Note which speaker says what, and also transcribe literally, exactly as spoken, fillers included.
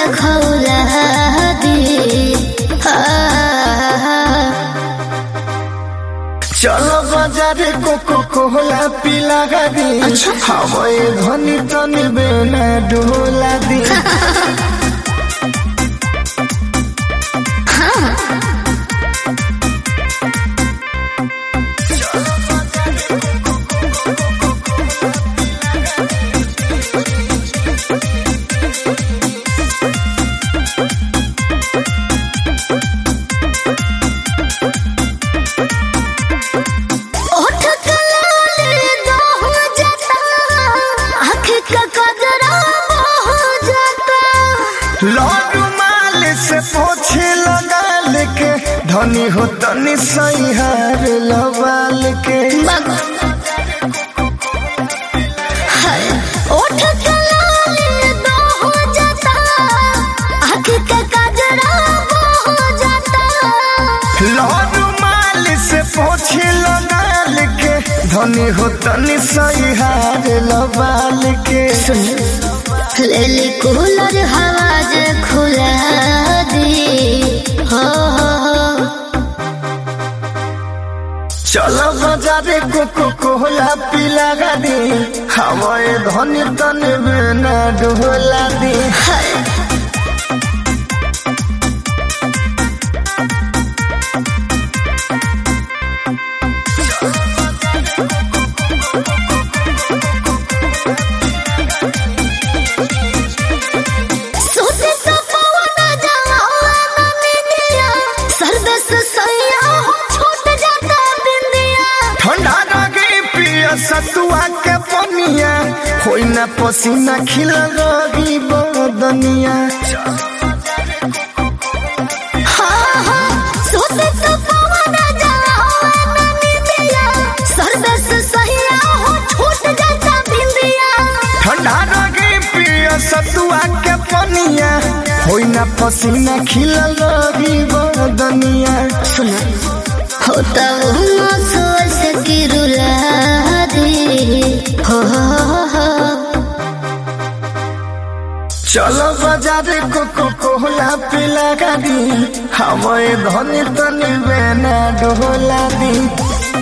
Speaker 1: खौला दी।
Speaker 2: चलो बाजारे कोको कोला पिला दी। हवाए धनी तनी बेना डोला दी। रुमाल से पोछे लगा लेके धनी हो तनी सही हार लवाल के।
Speaker 1: ओठ कलाली दो हो जाता, आँख का कजरा हो जाता।
Speaker 2: रुमाल से पोछे लगा लेके धनी हो तनी सही हार लवाल के।
Speaker 1: लेली कूलर हवा जे खुला दी। हो
Speaker 2: चलो बाजारे कोको कोला पिला दी। हवाए धनी तनी बेना डोला दी। ठंडा लगे पिया सतुआ के पनिया होई ना पसीना खिला लगी बदनिया। ठंडा लगे पिया सतुआ के पनिया होई ना पसीना खिला लगी बदनिया।
Speaker 1: सुना होता सोच की रुला दी। हो
Speaker 2: चलो बाजारे कोको कोला पिला दी। हवाए धनी तनी बेना डोला दी।